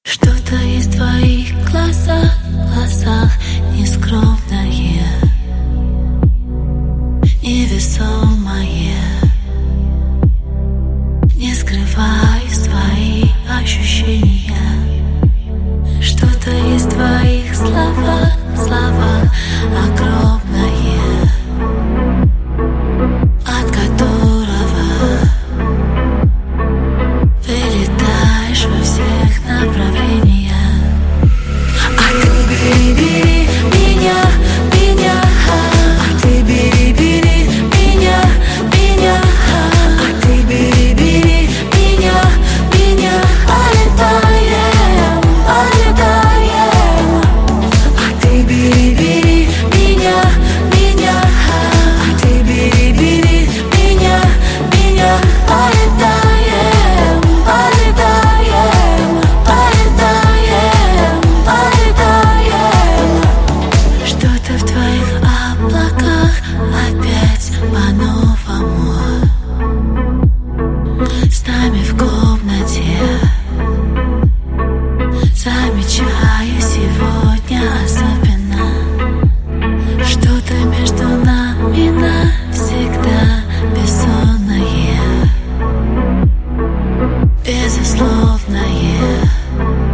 Что-то есть в твоих глазах нескромное, невесомое. Не скрывай свои ощущения. Что-то есть в твоих словах огромное, от которого вылетаешь во всех направлениях. А ты бери меня, а ты бери меня, а ты бери меня, полетаем. А ты бери меня, а ты бери меня, полетаем. Что-то в твоих облаках опять по-новому. С нами в комнате замечаю сегодня особенно. Что-то между нами навсегда бессонное, безусловное.